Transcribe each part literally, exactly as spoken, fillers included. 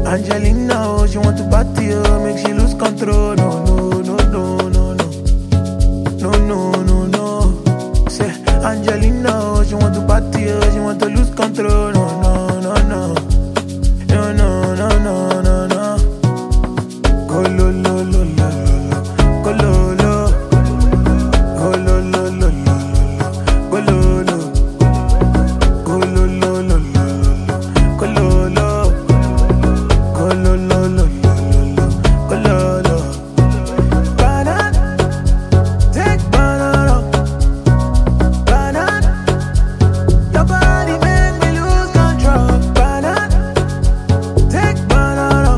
Angelina, oh, she want to party, oh, make she lose control. No, no, no, no, no, no. No, no, no, no. Say, Angelina, oh, she want to party, oh, she want to lose control. No, no, no, no. No, no, no, no, no, no. Go, lo, lo, lo, lo, lo. Go, lo, lo. Go, lo, lo, lo, lo, lo. Go, lo, lo. Go, lo, lo, lo, lo. Go, lo, lo. Go, lo, lo, lo, lo. Go, lo, lo. Banana, take banana. Banana, your body make me lose control. Banana, take banana.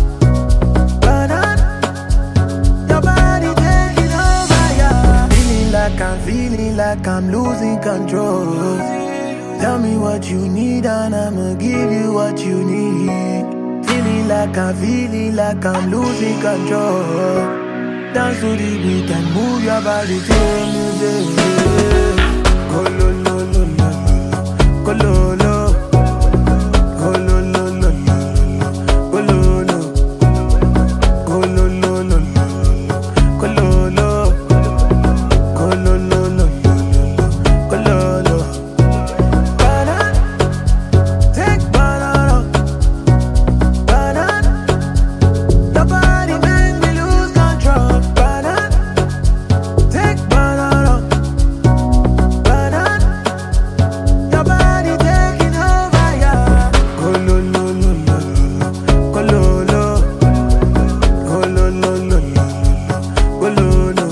Banana, your body taking over, yeah. Feeling like I'm feeling like I'm losing control. Tell me what you need and I'ma give you what you need. Feeling like I'm feeling like I'm losing control. Dance to the beat and move your body to the music. Go lo lo lo lo lo, go lo lo, go lo lo lo lo lo, go lo lo, go lo lo lo lo lo, go lo lo, go lo lo lo lo lo, go lo lo. Banana, take banana. Banana, your body make me lose control. Banana, take banana. Banana, your body taking over, yeah. Go lo lo lo lo lo, go lo lo, go lo lo lo lo lo, go lo lo,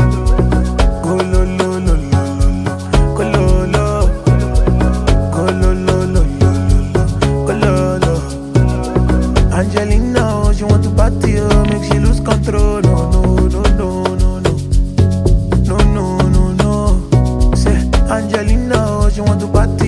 go lo lo lo lo lo, go lo lo, go lo lo lo lo lo, go lo lo. Angelina, oh, she want to party, oh, make she lose control. No, no, no, no, no, no. No, no, no, no. Say, Angelina, oh, she want to party.